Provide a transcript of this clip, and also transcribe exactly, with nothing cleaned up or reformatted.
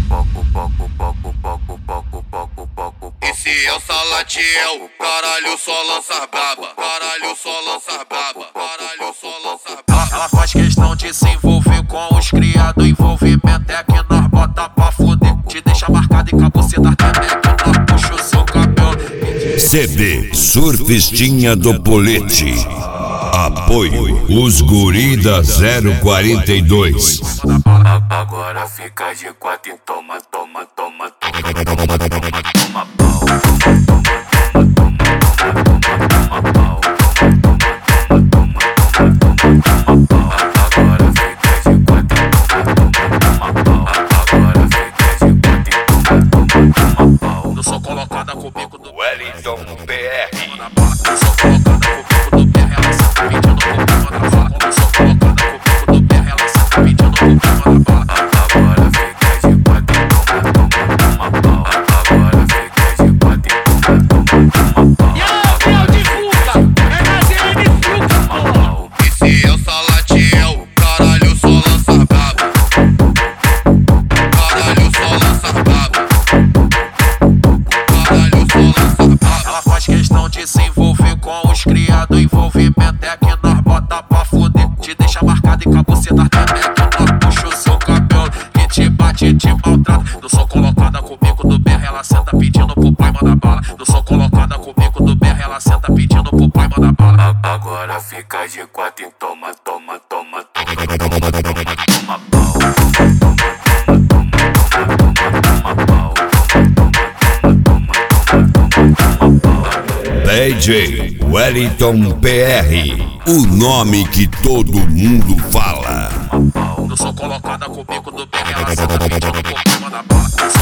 E se eu salatiel, caralho, só lança braba. Caralho, só lança braba. Caralho, só lança braba. Ela faz questão de se envolver com os criados. Envolvimento é que nós bota pra fuder. Te deixa marcado em cabuceta também que nós puxa o seu cabelo. C D Surfistinha do Polete. Apoio os guri da zero quarenta e dois. Agora fica de quatro e toma, toma, toma, toma, toma, toma, toma pau. Agora fica de quatro e toma, toma pau. Agora fica de quatro e toma, toma pau. Eu sou colocada com o bico do Wellington P R. Eu sou colocada com o bico do P R. Ela senta pedindo problema na bala. Eu sou colocada com o bico do P R. Ela senta pedindo problema na bala. Agora fica de quatro e toma, toma, toma pau. Agora fica de quatro e toma, toma, toma pau. E a Biel de Fuca, é na Z N Fuca, porra. E se eu salatiel, caralho, só lança braba. Caralho, só lança braba. Caralho, só lança braba. Ela faz questão de se envolver com os criados. Envolvimento é que nós bota pra fuder. Te deixa marcado em cabuceta também que nós puxa o seu cabelo. Que te bate e te maltrata. Eu sou colocada com o bico do B R. Ela senta pedindo pro pai mandar bala. Eu sou colocada com o bico do B R. Ela senta pedindo pro pai mandar bala. Agora fica de quatro e toma, toma, toma, toma, toma, toma, toma pau. D J Wellington P R. O nome que todo mundo fala. Eu sou colocada com o bico do B R. Ela senta pedindo pro pai mandar bala.